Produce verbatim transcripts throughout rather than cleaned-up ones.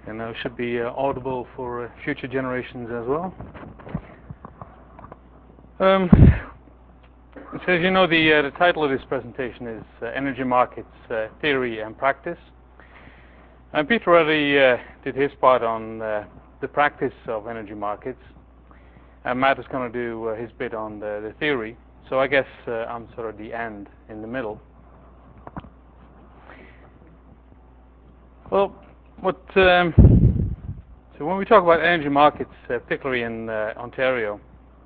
and uh, should be uh, audible for uh, future generations as well. Um, so as you know, the, uh, the title of this presentation is uh, Energy Markets uh, Theory and Practice. And Peter already uh, did his part on uh, the practice of energy markets, and Matt is going to do uh, his bit on the, the theory. So I guess uh, I'm sort of the end in the middle. Well, what um, so when we talk about energy markets, uh, particularly in uh, Ontario,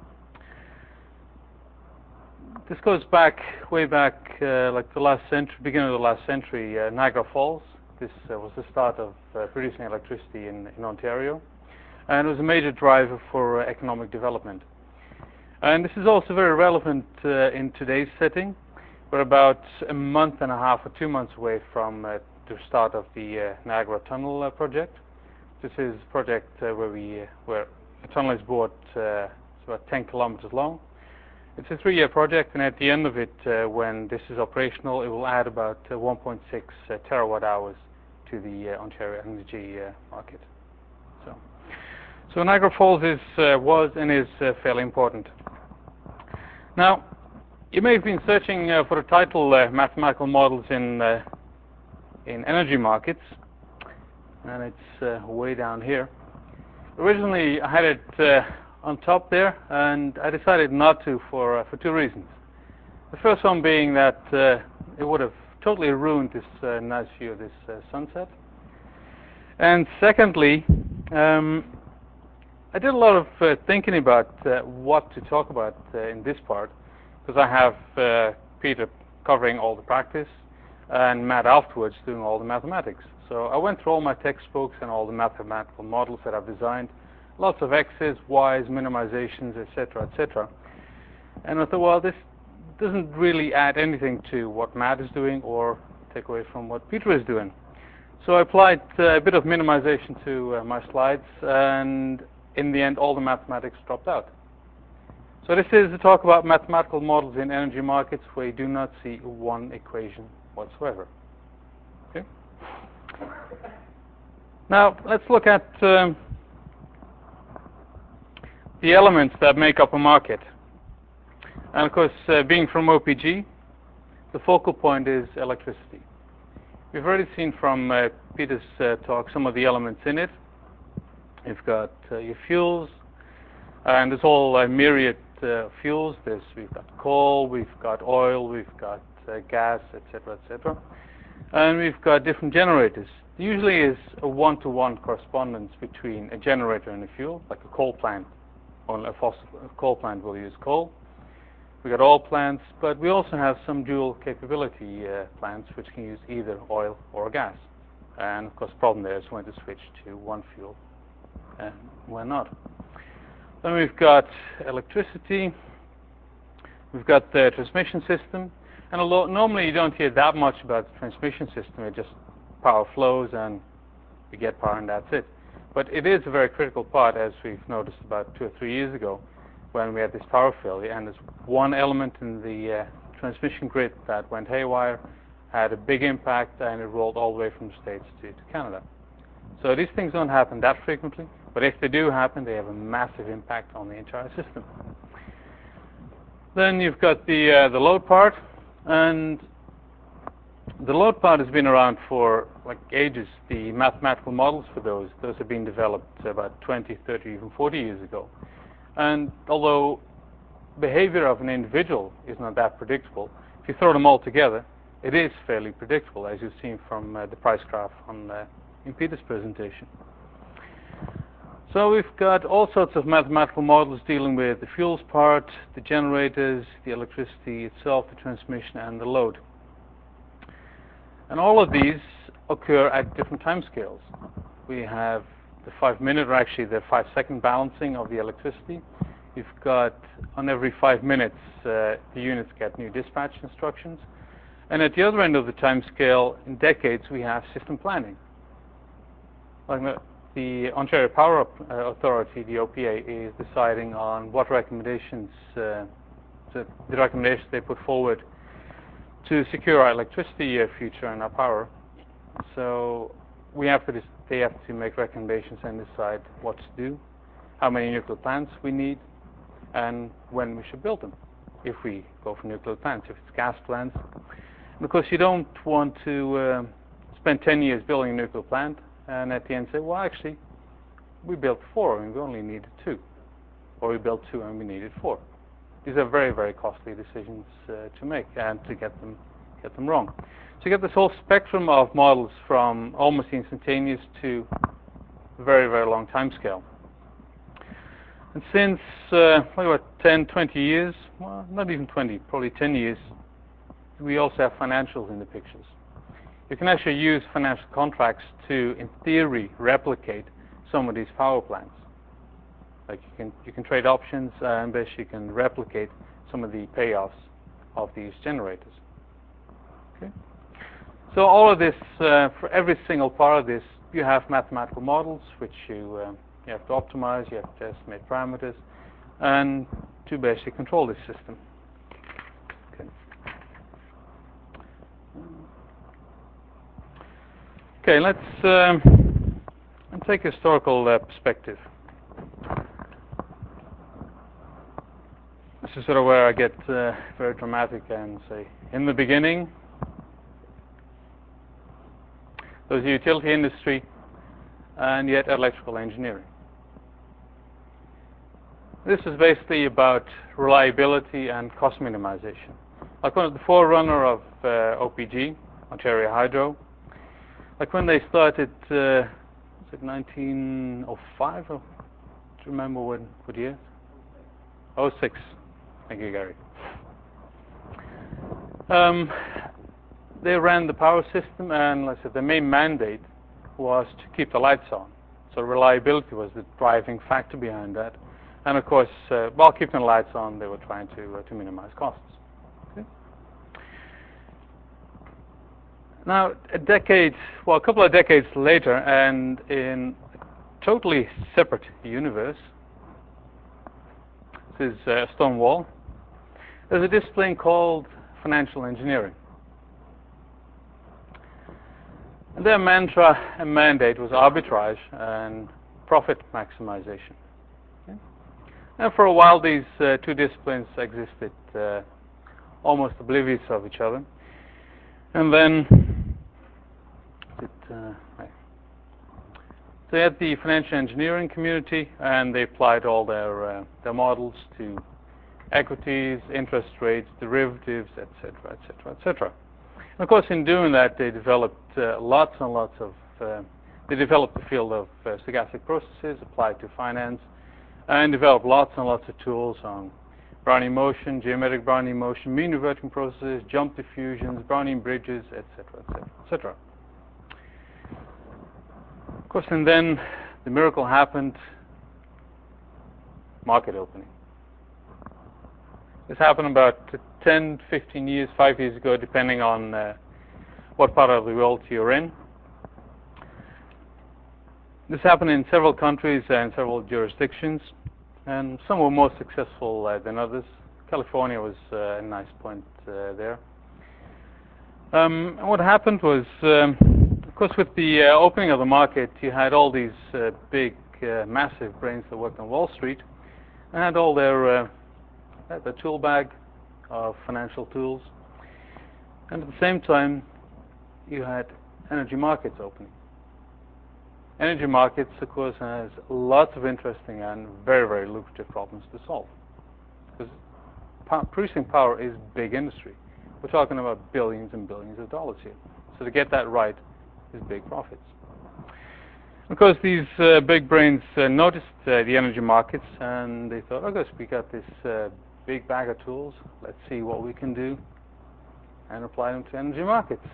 this goes back way back, uh, like the last century, beginning of the last century. Uh, Niagara Falls. This uh, was the start of uh, producing electricity in, in Ontario, and it was a major driver for uh, economic development. And this is also very relevant uh, in today's setting. We're about a month and a half or two months away from uh, the start of the uh, Niagara Tunnel uh, project. This is a project uh, where we uh, where a tunnel is bought uh, it's about ten kilometers long. It's a three-year project, and at the end of it, uh, when this is operational, it will add about uh, one point six uh, terawatt hours to the uh, Ontario energy uh, market. So, so Niagara Falls is uh, was and is uh, fairly important. Now, you may have been searching uh, for the title uh, "Mathematical Models in uh, in Energy Markets," and it's uh, way down here. Originally, I had it uh, on top there, and I decided not to for uh, for two reasons. The first one being that uh, it would have totally ruined this uh, nice view of this uh, sunset. And secondly, um, I did a lot of uh, thinking about uh, what to talk about uh, in this part, because I have uh, Peter covering all the practice and Matt afterwards doing all the mathematics. So I went through all my textbooks and all the mathematical models that I've designed, lots of X's, Y's, minimizations, et cetera, et cetera. And I thought, well, this doesn't really add anything to what Matt is doing or take away from what Peter is doing. So I applied uh, a bit of minimization to uh, my slides, and in the end, all the mathematics dropped out. So this is to talk about mathematical models in energy markets where you do not see one equation whatsoever. Okay. Now, let's look at um, the elements that make up a market. And of course, uh, being from O P G, the focal point is electricity. We've already seen from uh, Peter's uh, talk some of the elements in it. You've got uh, your fuels, and there's all uh, myriad uh, fuels. There's, we've got coal, we've got oil, we've got uh, gas, et cetera, et cetera. And we've got different generators. There usually is a one-to-one correspondence between a generator and a fuel, like a coal plant. On a fossil a coal plant will use coal. We've got oil plants, but we also have some dual capability uh, plants which can use either oil or gas. And of course, the problem there is when to switch to one fuel and when not. Then we've got electricity. We've got the transmission system. And although normally you don't hear that much about the transmission system, it just power flows and we get power and that's it. But it is a very critical part, as we've noticed about two or three years ago, when we had this power failure, and there's one element in the uh, transmission grid that went haywire, had a big impact, and it rolled all the way from the States to, to Canada. So these things don't happen that frequently, but if they do happen, they have a massive impact on the entire system. Then you've got the uh, the load part, and the load part has been around for like ages. The mathematical models for those, those have been developed about twenty, thirty, even forty years ago. And although behavior of an individual is not that predictable, if you throw them all together, it is fairly predictable, as you've seen from uh, the price graph on uh, in Peter's presentation. So we've got all sorts of mathematical models dealing with the fuels part, the generators, the electricity itself, the transmission, and the load. And all of these occur at different time scales. We have the five-minute, or actually the five-second balancing of the electricity. We've got, on every five minutes, uh, the units get new dispatch instructions. And at the other end of the time scale, in decades, we have system planning. Like the, the Ontario Power Authority, the O P A, is deciding on what recommendations, uh, the, the recommendations they put forward to secure our electricity uh, future and our power. So we have to they have to make recommendations and decide what to do, how many nuclear plants we need, and when we should build them, if we go for nuclear plants, if it's gas plants. And of course, you don't want to uh, spend ten years building a nuclear plant and at the end say, well, actually, we built four and we only needed two. Or we built two and we needed four. These are very, very costly decisions uh, to make and to get them get them wrong. So you get this whole spectrum of models from almost instantaneous to very, very long time scale. And since uh, like about ten, twenty years, well, not even twenty, probably ten years, we also have financials in the pictures. You can actually use financial contracts to, in theory, replicate some of these power plants. Like you can you can trade options uh, and basically you can replicate some of the payoffs of these generators. Okay. So all of this, uh, for every single part of this, you have mathematical models which you uh, you have to optimize, you have to estimate parameters, and to basically control this system. Okay. Okay, let's um, let's take a historical uh, perspective. This is sort of where I get uh, very dramatic and say, in the beginning, there was the utility industry and yet electrical engineering. This is basically about reliability and cost minimization. Like one of the forerunner of uh, O P G, Ontario Hydro, like when they started, uh, was it nineteen oh five? Or, do you remember when, what year? oh six. Thank you, Gary. Um, they ran the power system, and like I said, the main mandate was to keep the lights on. So reliability was the driving factor behind that. And of course, uh, while keeping the lights on, they were trying to uh, to minimize costs. Okay. Now, a decade, well, a couple of decades later, and in a totally separate universe, this is uh, Stonewall. There's a discipline called financial engineering. And their mantra and mandate was arbitrage and profit maximization. Okay. And for a while, these uh, two disciplines existed uh, almost oblivious of each other. And then, it, uh, right. So they had the financial engineering community, and they applied all their uh, their models to equities, interest rates, derivatives, et cetera, et cetera, et cetera. And of course, in doing that, they developed uh, lots and lots of. Uh, they developed the field of uh, stochastic processes applied to finance, and developed lots and lots of tools on Brownian motion, geometric Brownian motion, mean reverting processes, jump diffusions, Brownian bridges, et cetera, et cetera, et cetera. Of course, and then the miracle happened: market opening. This happened about ten, fifteen years, five years ago, depending on uh, what part of the world you're in. This happened in several countries and several jurisdictions, and some were more successful uh, than others. California was uh, a nice point uh, there. Um, and what happened was, um, of course, with the uh, opening of the market, you had all these uh, big, uh, massive brains that worked on Wall Street, and had all their uh, the tool bag of financial tools. And at the same time, you had energy markets opening. Energy markets, of course, has lots of interesting and very, very lucrative problems to solve. Because pow- producing power is big industry. We're talking about billions and billions of dollars here. So to get that right is big profits. Of course, these uh, big brains uh, noticed uh, the energy markets, and they thought, oh, gosh, we got this uh, big bag of tools. Let's see what we can do and apply them to energy markets.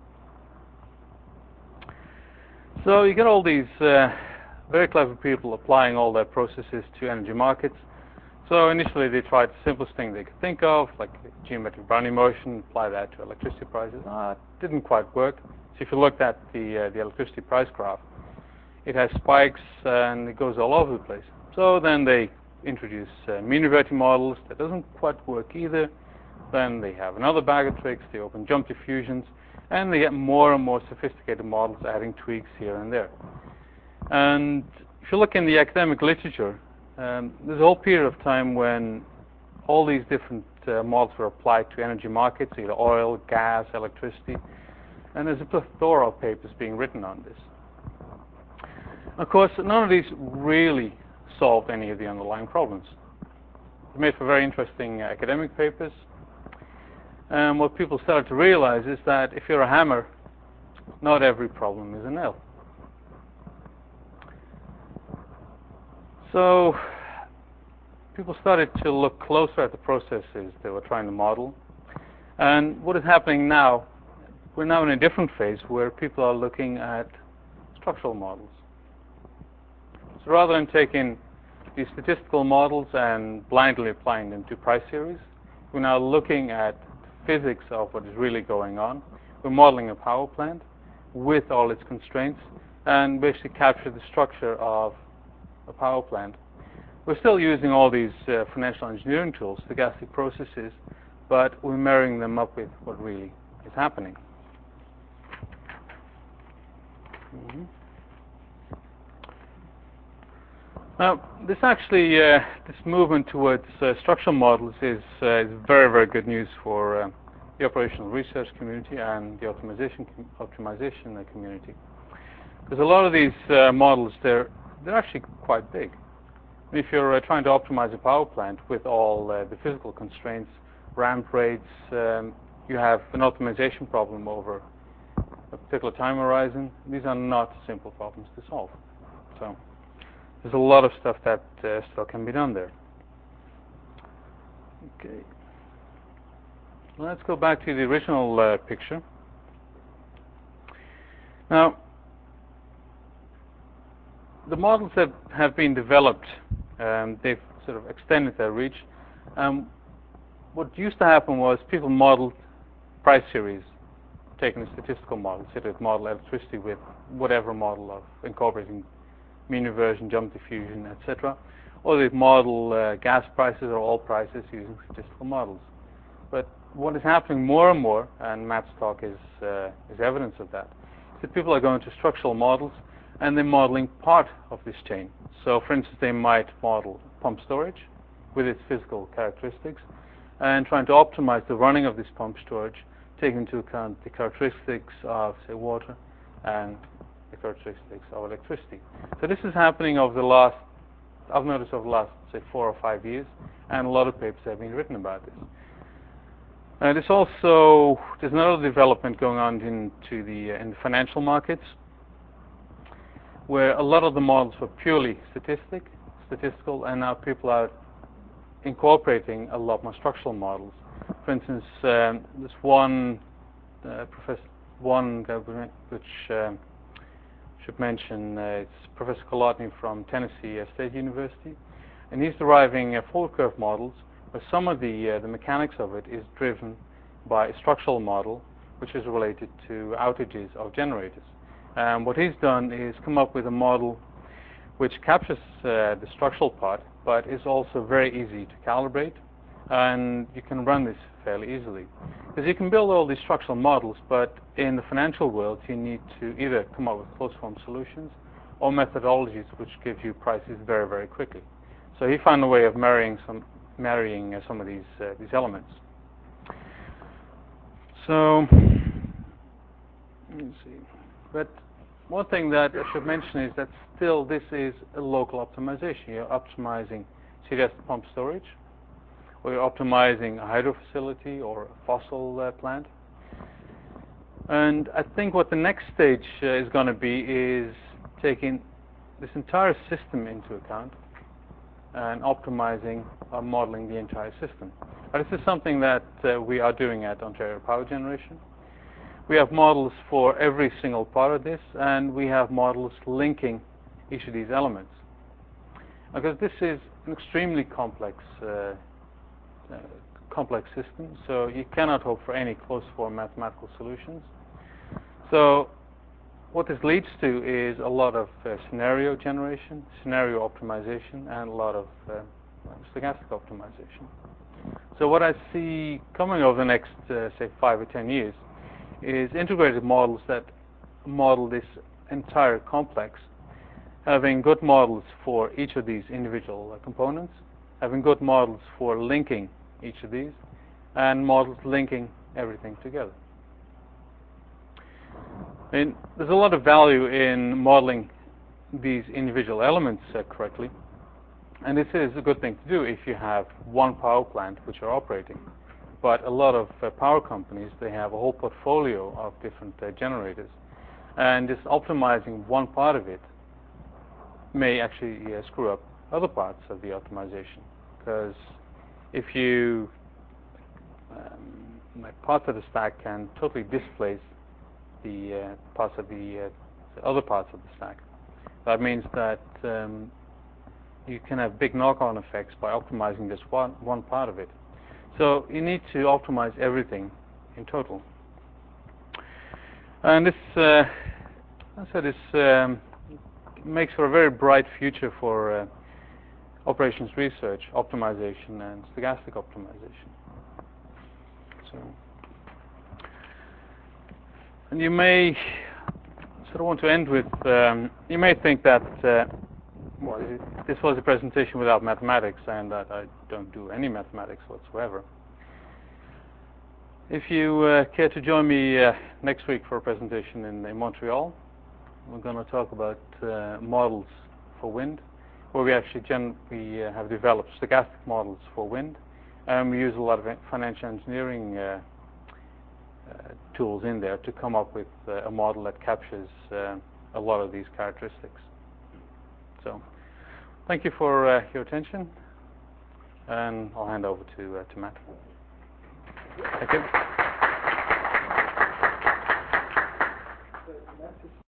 So you get all these uh, very clever people applying all their processes to energy markets. So initially they tried the simplest thing they could think of, like geometric Brownian motion, apply that to electricity prices. Ah, it didn't quite work. So if you looked at the, uh, the electricity price graph, it has spikes and it goes all over the place. So then they introduce uh, mean reverting models. That doesn't quite work either. Then they have another bag of tricks. They open jump diffusions, and they get more and more sophisticated models, adding tweaks here and there. And if you look in the academic literature, um, there's a whole period of time when all these different uh, models were applied to energy markets, either oil, gas, electricity, and there's a plethora of papers being written on this. Of course, none of these really solved any of the underlying problems. They made for very interesting academic papers. And what people started to realize is that if you're a hammer, not every problem is a nail. So people started to look closer at the processes they were trying to model. And what is happening now, we're now in a different phase where people are looking at structural models. So rather than taking these statistical models and blindly applying them to price series, we're now looking at physics of what is really going on. We're modeling a power plant with all its constraints and basically capture the structure of a power plant. We're still using all these uh, financial engineering tools, stochastic processes, but we're marrying them up with what really is happening. Mm-hmm. Now, this actually, uh, this movement towards uh, structural models is, uh, is very, very good news for uh, the operational research community and the optimization com optimization uh, community, because a lot of these uh, models, they're they're actually quite big. If you're uh, trying to optimize a power plant with all uh, the physical constraints, ramp rates, um, you have an optimization problem over a particular time horizon. These are not simple problems to solve. So there's a lot of stuff that uh, still can be done there. Okay. Let's go back to the original uh, picture. Now, the models that have been developed, um, they've sort of extended their reach. Um, what used to happen was people modeled price series, taking a statistical model, say they'd model electricity with whatever model of incorporating mean reversion, jump diffusion, et cetera, or they'd model uh, gas prices or oil prices using statistical models. But what is happening more and more, and Matt's talk is uh, is evidence of that, is that people are going to structural models and they're modeling part of this chain. So, for instance, they might model pump storage with its physical characteristics and trying to optimize the running of this pump storage, taking into account the characteristics of, say, water and the characteristics of electricity. So this is happening over the last, I've noticed over the last, say, four or five years, and a lot of papers have been written about this. And it's also, there's another development going on into the, uh, in the financial markets, where a lot of the models were purely statistic, statistical, and now people are incorporating a lot more structural models. For instance, um, there's one uh, professor, one guy which um, should mention, uh, it's Professor Kolodny from Tennessee State University, and he's deriving uh, forward curve models where some of the uh, the mechanics of it is driven by a structural model which is related to outages of generators. And what he's done is come up with a model which captures uh, the structural part, but is also very easy to calibrate, and you can run this fairly easily. Because you can build all these structural models, but in the financial world, you need to either come up with closed form solutions or methodologies which give you prices very, very quickly. So he found a way of marrying some marrying uh, some of these uh, these elements. So let me see. But one thing that I should mention is that still this is a local optimization. You're optimizing, say that's pump storage, or you're optimizing a hydro facility or a fossil uh, plant. And I think what the next stage uh, is going to be is taking this entire system into account and optimizing or modeling the entire system. But this is something that uh, we are doing at Ontario Power Generation. We have models for every single part of this, and we have models linking each of these elements. Because this is an extremely complex uh, uh, complex system, so you cannot hope for any closed form mathematical solutions. So what this leads to is a lot of uh, scenario generation, scenario optimization, and a lot of uh, stochastic optimization. So what I see coming over the next, uh, say, five or ten years is integrated models that model this entire complex having good models for each of these individual uh, components, having good models for linking each of these, and models linking everything together. And there's a lot of value in modeling these individual elements uh, correctly, and this is a good thing to do if you have one power plant which are operating. But a lot of uh, power companies, they have a whole portfolio of different uh, generators, and just optimizing one part of it may actually uh, screw up other parts of the optimization, because if you um, like parts of the stack can totally displace the uh, parts of the, uh, the other parts of the stack. That means that um, you can have big knock-on effects by optimizing this one, one part of it. So you need to optimize everything in total. And this, uh, I said, this um, makes for a very bright future for uh, operations research, optimization, and stochastic optimization. So, and you may sort of want to end with, um, you may think that uh, well, this was a presentation without mathematics, and that I don't do any mathematics whatsoever. If you uh, care to join me uh, next week for a presentation in, in Montreal, we're going to talk about uh, models for wind, where we actually gen we uh, have developed stochastic models for wind, and we use a lot of financial engineering uh, uh, tools in there to come up with uh, a model that captures uh, a lot of these characteristics. So, thank you for uh, your attention, and I'll hand over to uh, to Matt. Thank you.